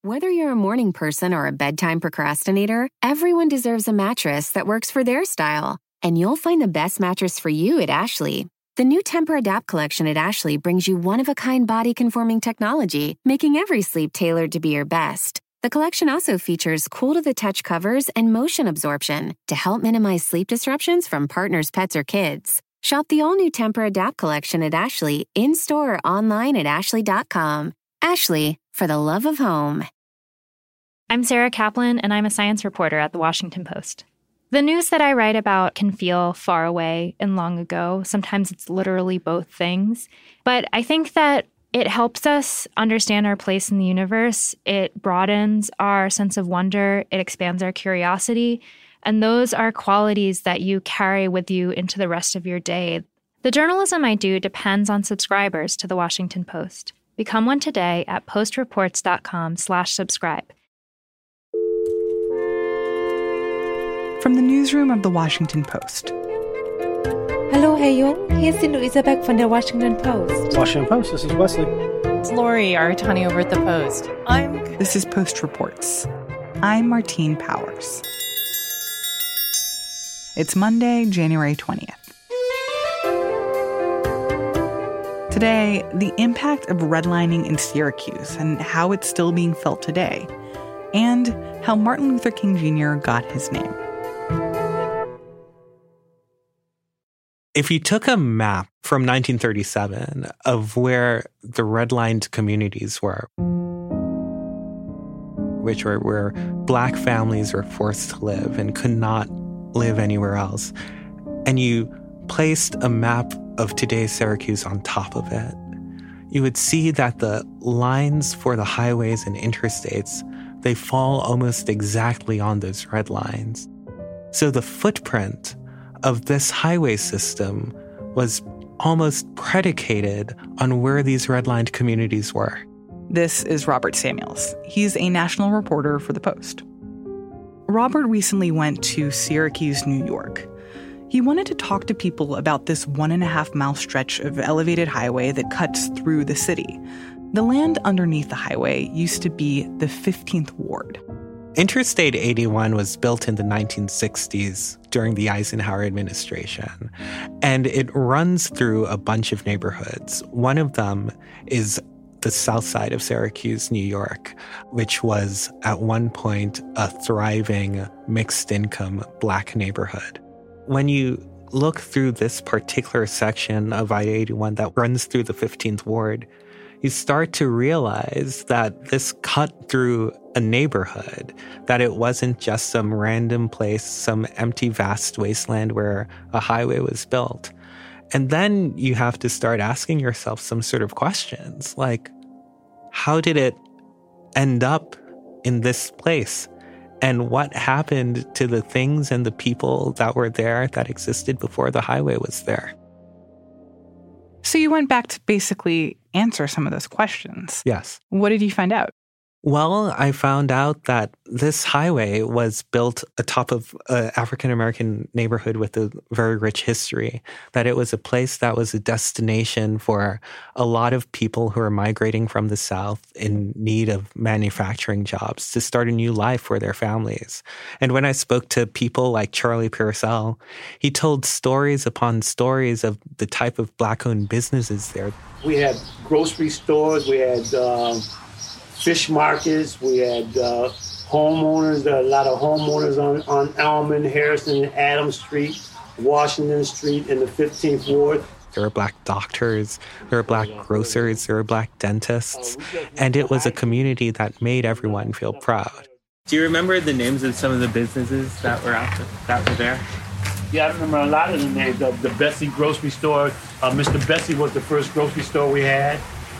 Whether you're a morning person or a bedtime procrastinator, everyone deserves a mattress that works for their style. And you'll find the best mattress for you at Ashley. The new Temper-Adapt collection at Ashley brings you one-of-a-kind body-conforming technology, making every sleep tailored to be your best. The collection also features cool-to-the-touch covers and motion absorption to help minimize sleep disruptions from partners, pets, or kids. Shop the all-new Temper-Adapt collection at Ashley, in-store or online at ashley.com. Ashley, for the love of home. I'm Sarah Kaplan, and I'm a science reporter at The Washington Post. The news that I write about can feel far away and long ago. Sometimes it's literally both things. But I think that it helps us understand our place in the universe. It broadens our sense of wonder. It expands our curiosity. And those are qualities that you carry with you into the rest of your day. The journalism I do depends on subscribers to The Washington Post. Become one today at postreports.com/subscribe. From the newsroom of The Washington Post. Hallo, Herr Jung. Hier ist die Luisa Beck von der Washington Post. Washington Post, this is Wesley. It's Lori Aratani over at the Post. This is Post Reports. I'm Martine Powers. It's Monday, January 20th. Today, the impact of redlining in Syracuse and how it's still being felt today, and how Martin Luther King Jr. got his name. If you took a map from 1937 of where the redlined communities were, which were where Black families were forced to live and could not live anywhere else, and you placed a map of today's Syracuse on top of it, you would see that the lines for the highways and interstates, they fall almost exactly on those red lines. So the footprint of this highway system was almost predicated on where these redlined communities were. This is Robert Samuels. He's a national reporter for The Post. Robert recently went to Syracuse, New York. He wanted to talk to people about this 1.5-mile stretch of elevated highway that cuts through the city. The land underneath the highway used to be the 15th Ward. Interstate 81 was built in the 1960s during the Eisenhower administration, and it runs through a bunch of neighborhoods. One of them is the south side of Syracuse, New York, which was at one point a thriving mixed-income Black neighborhood. When you look through this particular section of I-81 that runs through the 15th Ward, you start to realize that this cut through a neighborhood, that it wasn't just some random place, some empty, vast wasteland where a highway was built. And then you have to start asking yourself some sort of questions, like, how did it end up in this place? And what happened to the things and the people that were there that existed before the highway was there? So you went back to basically answer some of those questions. Yes. What did you find out? Well, I found out that this highway was built atop of an African-American neighborhood with a very rich history, that it was a place that was a destination for a lot of people who are migrating from the South in need of manufacturing jobs to start a new life for their families. And when I spoke to people like Charlie Purcell, he told stories upon stories of the type of Black-owned businesses there. We had grocery stores, we had fish markets, we had homeowners, a lot of homeowners on Elman, Harrison, and Adams Street, Washington Street in the 15th Ward. There were Black doctors, there were Black grocers, there were Black dentists, and it was a community that made everyone feel proud. Do you remember the names of some of the businesses that were there? Yeah, I remember a lot of the names. The Bessie grocery store. Mr. Bessie was the first grocery store we had.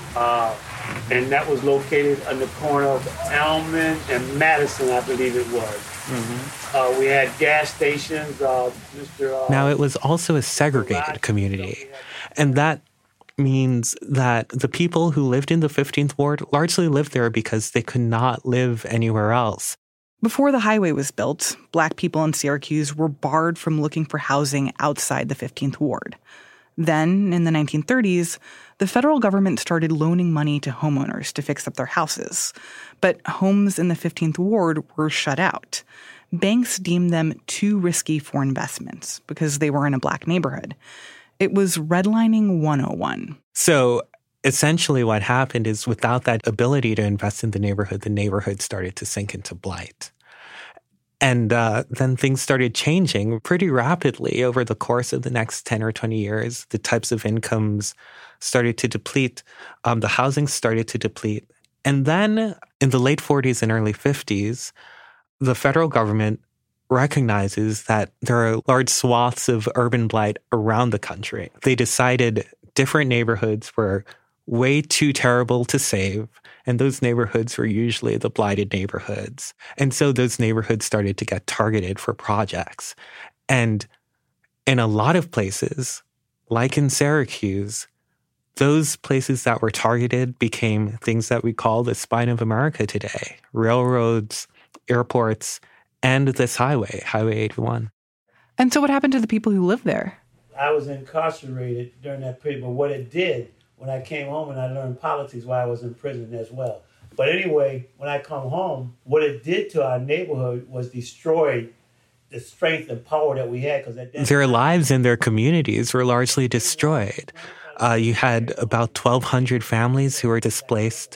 And that was located on the corner of Elman and Madison, I believe it was. Mm-hmm. We had gas stations. Now, it was also a segregated community. And that means that the people who lived in the 15th Ward largely lived there because they could not live anywhere else. Before the highway was built, Black people in Syracuse were barred from looking for housing outside the 15th Ward. Then, in the 1930s, the federal government started loaning money to homeowners to fix up their houses. But homes in the 15th Ward were shut out. Banks deemed them too risky for investments because they were in a Black neighborhood. It was redlining 101. So essentially what happened is without that ability to invest in the neighborhood started to sink into blight. And then things started changing pretty rapidly over the course of the next 10 or 20 years. The types of incomes started to deplete. The housing started to deplete. And then in the late 40s and early 50s, the federal government recognizes that there are large swaths of urban blight around the country. They decided different neighborhoods were way too terrible to save, and those neighborhoods were usually the blighted neighborhoods. And so those neighborhoods started to get targeted for projects. And in a lot of places, like in Syracuse, those places that were targeted became things that we call the spine of America today: railroads, airports, and this highway, Highway 81. And so what happened to the people who lived there? I was incarcerated during that period, but what it did, when I came home and I learned politics while I was in prison as well. But anyway, when I come home, what it did to our neighborhood was destroy the strength and power that we had. Their lives and their communities were largely destroyed. You had about 1,200 families who were displaced.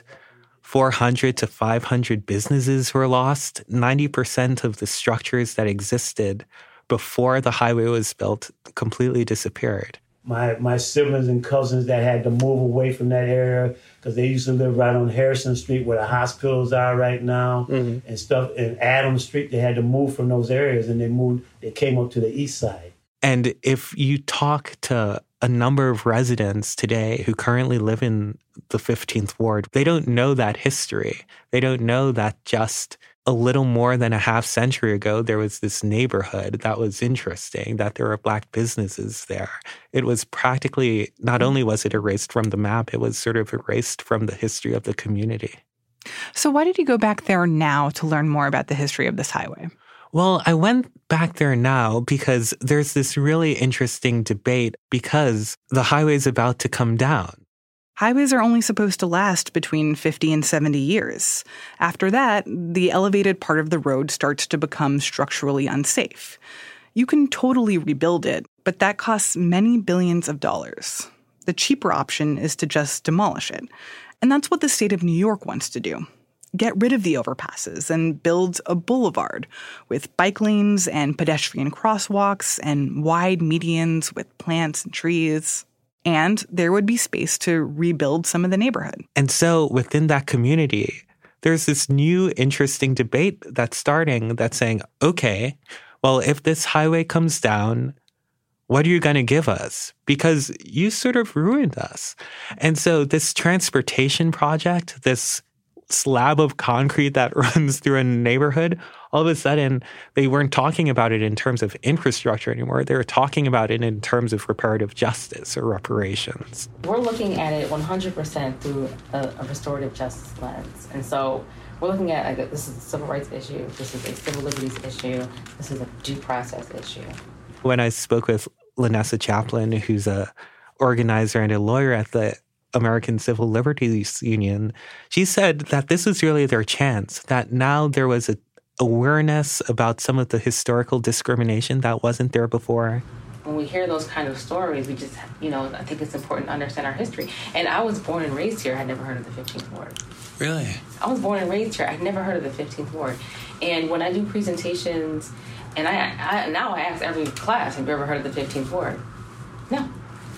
400 to 500 businesses were lost. 90% of the structures that existed before the highway was built completely disappeared. My siblings and cousins that had to move away from that area because they used to live right on Harrison Street where the hospitals are right now and stuff. And Adams Street, they had to move from those areas and they came up to the east side. And if you talk to a number of residents today who currently live in the 15th Ward, they don't know that history. They don't know that just a little more than a half century ago, there was this neighborhood that was interesting, that there were Black businesses there. It was practically, not only was it erased from the map, it was sort of erased from the history of the community. So why did you go back there now to learn more about the history of this highway? Well, I went back there now because there's this really interesting debate because the highway's about to come down. Highways are only supposed to last between 50 and 70 years. After that, the elevated part of the road starts to become structurally unsafe. You can totally rebuild it, but that costs many billions of dollars. The cheaper option is to just demolish it. And that's what the state of New York wants to do. Get rid of the overpasses and build a boulevard with bike lanes and pedestrian crosswalks and wide medians with plants and trees. And there would be space to rebuild some of the neighborhood. And so within that community, there's this new interesting debate that's starting that's saying, okay, well, if this highway comes down, what are you going to give us? Because you sort of ruined us. And so this transportation project, this slab of concrete that runs through a neighborhood, all of a sudden, they weren't talking about it in terms of infrastructure anymore. They were talking about it in terms of reparative justice or reparations. We're looking at it 100% through a restorative justice lens. And so we're looking at, like, this is a civil rights issue, this is a civil liberties issue, this is a due process issue. When I spoke with Lanessa Chaplin, who's a organizer and a lawyer at the American Civil Liberties Union, she said that this was really their chance, that now there was an awareness about some of the historical discrimination that wasn't there before. When we hear those kind of stories, we just, I think it's important to understand our history. And I was born and raised here. I had never heard of the 15th Ward. Really? I was born and raised here. I'd never heard of the 15th Ward. And when I do presentations, and I now I ask every class, have you ever heard of the 15th Ward? No.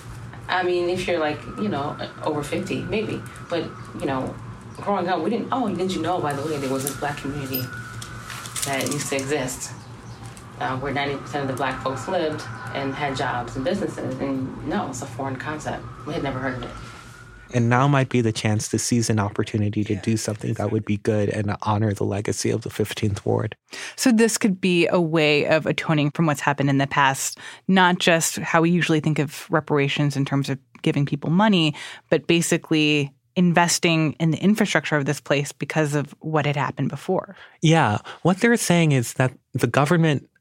I mean, if you're over 50, maybe. But, growing up, we didn't, did you know, by the way, there was this Black community that used to exist where 90% of the Black folks lived and had jobs and businesses. And no, it's a foreign concept. We had never heard of it. And now might be the chance to seize an opportunity to do something that would be good and honor the legacy of the 15th Ward. So this could be a way of atoning from what's happened in the past, not just how we usually think of reparations in terms of giving people money, but basically investing in the infrastructure of this place because of what had happened before. Yeah. What they're saying is that the government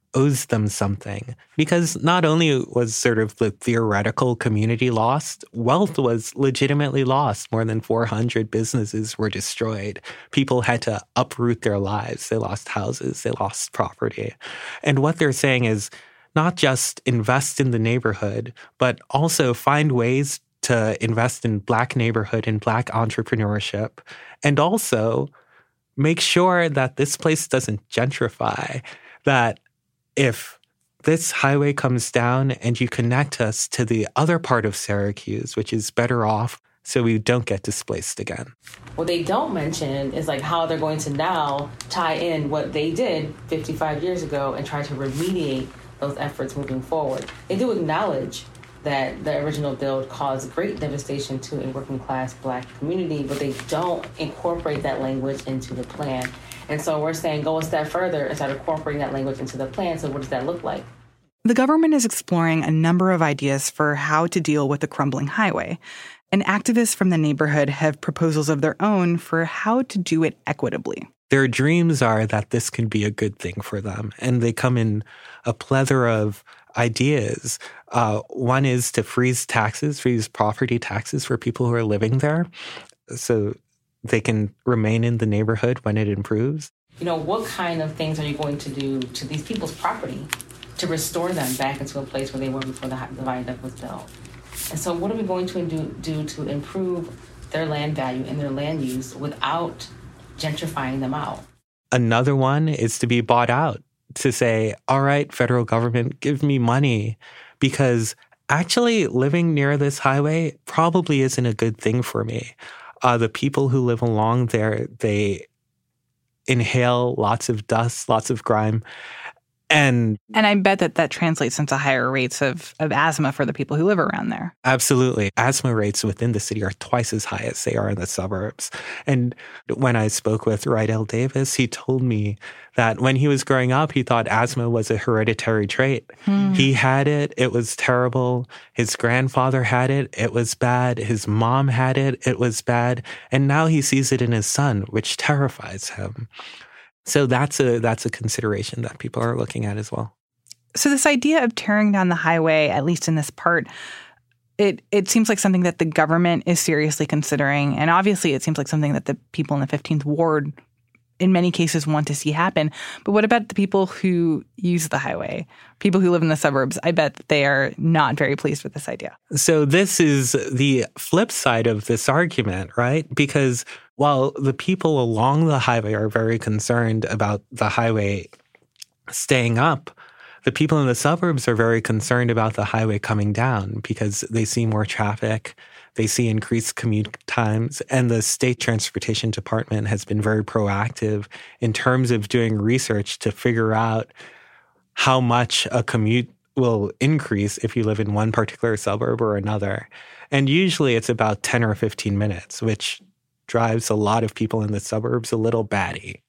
owes them something. Because not only was sort of the theoretical community lost, wealth was legitimately lost. More than 400 businesses were destroyed. People had to uproot their lives. They lost houses. They lost property. And what they're saying is not just invest in the neighborhood, but also find ways to invest in Black neighborhood and Black entrepreneurship, and also make sure that this place doesn't gentrify, that if this highway comes down and you connect us to the other part of Syracuse, which is better off, so we don't get displaced again. What they don't mention is like how they're going to now tie in what they did 55 years ago and try to remediate those efforts moving forward. They do acknowledge that the original build caused great devastation to a working class Black community, but they don't incorporate that language into the plan. And so we're saying go a step further and start incorporating that language into the plan. So what does that look like? The government is exploring a number of ideas for how to deal with the crumbling highway. And activists from the neighborhood have proposals of their own for how to do it equitably. Their dreams are that this can be a good thing for them, and they come in a plethora of ideas. One is to freeze property taxes for people who are living there so they can remain in the neighborhood when it improves. What kind of things are you going to do to these people's property to restore them back into a place where they were before the viaduct was built? And so what are we going to do to improve their land value and their land use without gentrifying them out? Another one is to be bought out, to say, all right, federal government, give me money, because actually living near this highway probably isn't a good thing for me. The people who live along there, they inhale lots of dust, lots of grime. And I bet that translates into higher rates of asthma for the people who live around there. Absolutely. Asthma rates within the city are twice as high as they are in the suburbs. And when I spoke with Rydell Davis, he told me that when he was growing up, he thought asthma was a hereditary trait. He had it. It was terrible. His grandfather had it. It was bad. His mom had it. It was bad. And now he sees it in his son, which terrifies him. So that's a consideration that people are looking at as well. So this idea of tearing down the highway, at least in this part, it seems like something that the government is seriously considering. And obviously it seems like something that the people in the 15th Ward in many cases want to see happen. But what about the people who use the highway? People who live in the suburbs, I bet they are not very pleased with this idea. So this is the flip side of this argument, right? Because while the people along the highway are very concerned about the highway staying up, the people in the suburbs are very concerned about the highway coming down because they see more traffic, they see increased commute times, and the state transportation department has been very proactive in terms of doing research to figure out how much a commute will increase if you live in one particular suburb or another. And usually it's about 10 or 15 minutes, which drives a lot of people in the suburbs a little batty.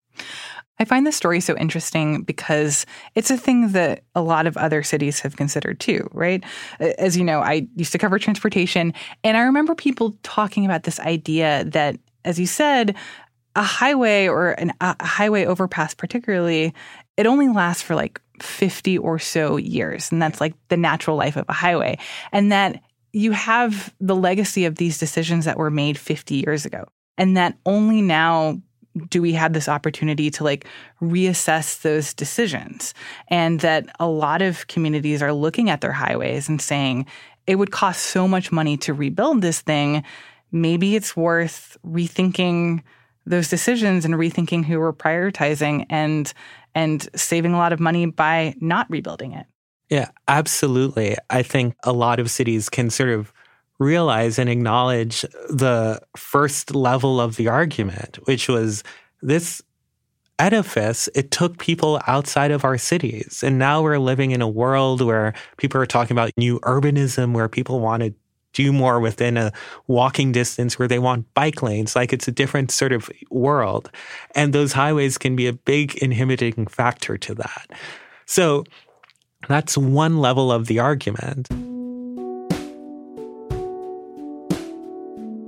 I find this story so interesting because it's a thing that a lot of other cities have considered too, right? As you know, I used to cover transportation, and I remember people talking about this idea that, as you said, a highway or a highway overpass particularly, it only lasts for like 50 or so years, and that's like the natural life of a highway. And that you have the legacy of these decisions that were made 50 years ago, and that only now do we have this opportunity to like reassess those decisions, and that a lot of communities are looking at their highways and saying it would cost so much money to rebuild this thing. Maybe it's worth rethinking those decisions and rethinking who we're prioritizing and saving a lot of money by not rebuilding it. Yeah, absolutely. I think a lot of cities can sort of realize and acknowledge the first level of the argument, which was this edifice, it took people outside of our cities. And now we're living in a world where people are talking about new urbanism, where people want to do more within a walking distance, where they want bike lanes. Like it's a different sort of world. And those highways can be a big inhibiting factor to that. So that's one level of the argument.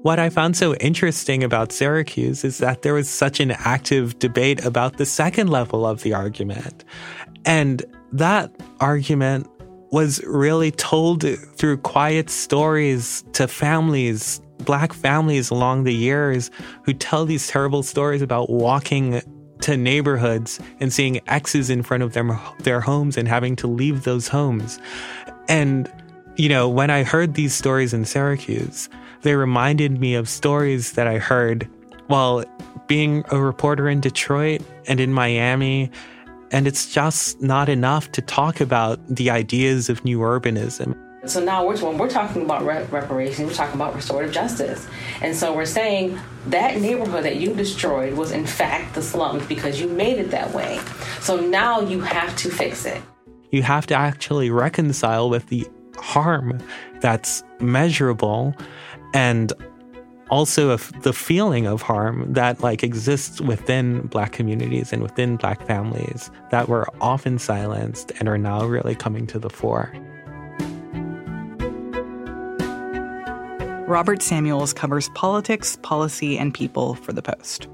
what I found so interesting about Syracuse is that there was such an active debate about the second level of the argument. And that argument was really told through quiet stories to families, Black families along the years, who tell these terrible stories about walking to neighborhoods and seeing X's in front of their homes and having to leave those homes. And, you know, when I heard these stories in Syracuse, they reminded me of stories that I heard while being a reporter in Detroit and in Miami. And it's just not enough to talk about the ideas of new urbanism. So now when we're talking about reparations, we're talking about restorative justice. And so we're saying that neighborhood that you destroyed was in fact the slums because you made it that way. So now you have to fix it. You have to actually reconcile with the harm that's measurable and also the feeling of harm that exists within Black communities and within Black families that were often silenced and are now really coming to the fore. Robert Samuels covers politics, policy, and people for The Post.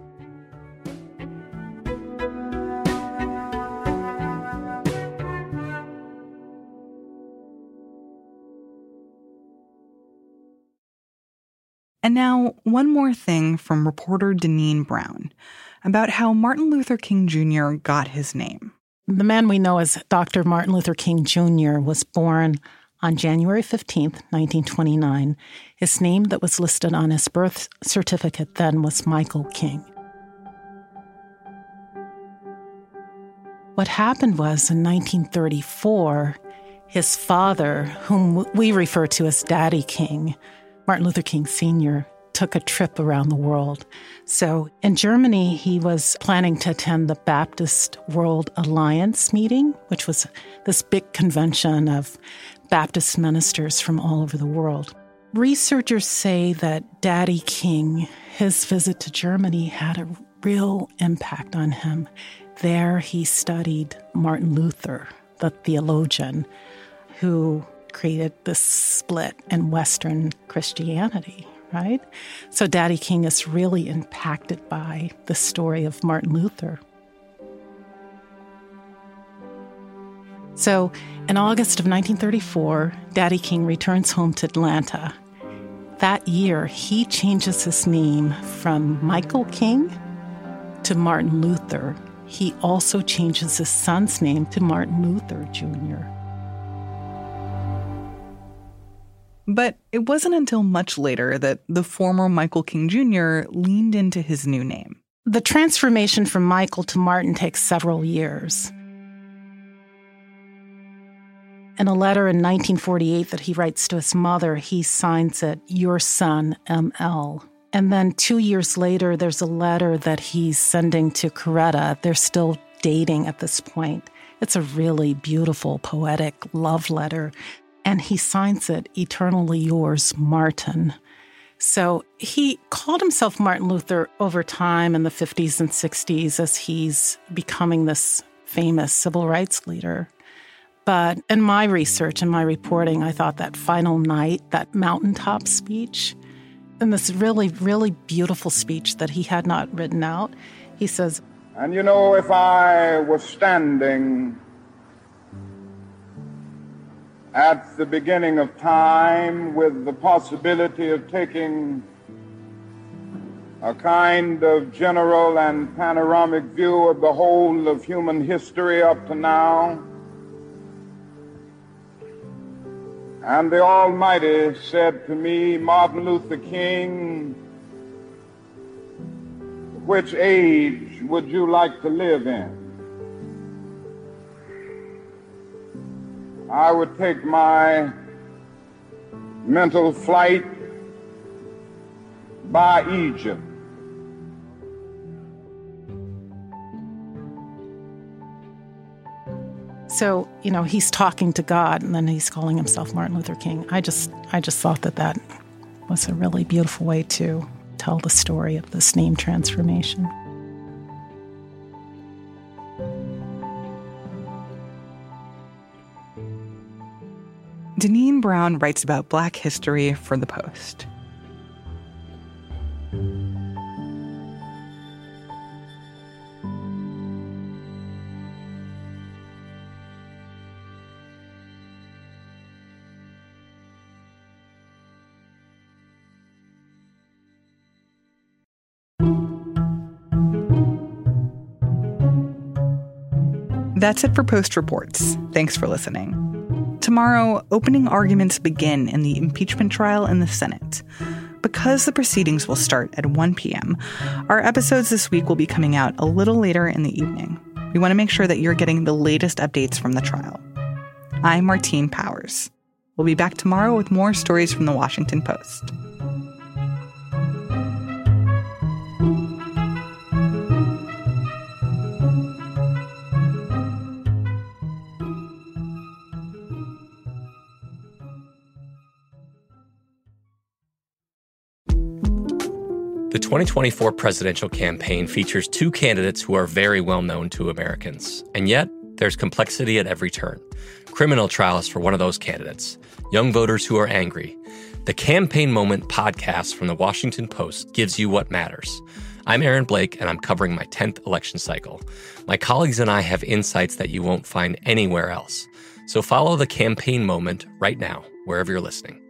And now, one more thing from reporter Deneen Brown about how Martin Luther King Jr. got his name. The man we know as Dr. Martin Luther King Jr. was born on January 15th, 1929. His name that was listed on his birth certificate then was Michael King. What happened was in 1934, his father, whom we refer to as Daddy King, Martin Luther King Sr., took a trip around the world. So in Germany, he was planning to attend the Baptist World Alliance meeting, which was this big convention of Baptist ministers from all over the world. Researchers say that Daddy King, his visit to Germany had a real impact on him. There he studied Martin Luther, the theologian, who created this split in Western Christianity, right? So Daddy King is really impacted by the story of Martin Luther. So in August of 1934, Daddy King returns home to Atlanta. That year, he changes his name from Michael King to Martin Luther. He also changes his son's name to Martin Luther Jr. But it wasn't until much later that the former Michael King Jr. leaned into his new name. The transformation from Michael to Martin takes several years. In a letter in 1948 that he writes to his mother, he signs it, "Your son, M.L." And then 2 years later, there's a letter that he's sending to Coretta. They're still dating at this point. It's a really beautiful, poetic love letter. And he signs it, "Eternally yours, Martin." So he called himself Martin Luther over time in the 50s and 60s as he's becoming this famous civil rights leader. But in my research and my reporting, I thought that final night, that mountaintop speech, and this really, really beautiful speech that he had not written out, he says, "And you know, if I was standing at the beginning of time with the possibility of taking a kind of general and panoramic view of the whole of human history up to now, and the Almighty said to me, Martin Luther King, which age would you like to live in? I would take my mental flight by Egypt. So, you know, he's talking to God, and then he's calling himself Martin Luther King. I just thought that was a really beautiful way to tell the story of this name transformation. Deneen Brown writes about Black history for The Post. That's it for Post Reports. Thanks for listening. Tomorrow, opening arguments begin in the impeachment trial in the Senate. Because the proceedings will start at 1 p.m., our episodes this week will be coming out a little later in the evening. We want to make sure that you're getting the latest updates from the trial. I'm Martine Powers. We'll be back tomorrow with more stories from the Washington Post. The 2024 presidential campaign features two candidates who are very well known to Americans. And yet, there's complexity at every turn. Criminal trials for one of those candidates. Young voters who are angry. The Campaign Moment podcast from the Washington Post gives you what matters. I'm Aaron Blake, and I'm covering my 10th election cycle. My colleagues and I have insights that you won't find anywhere else. So follow The Campaign Moment right now, wherever you're listening.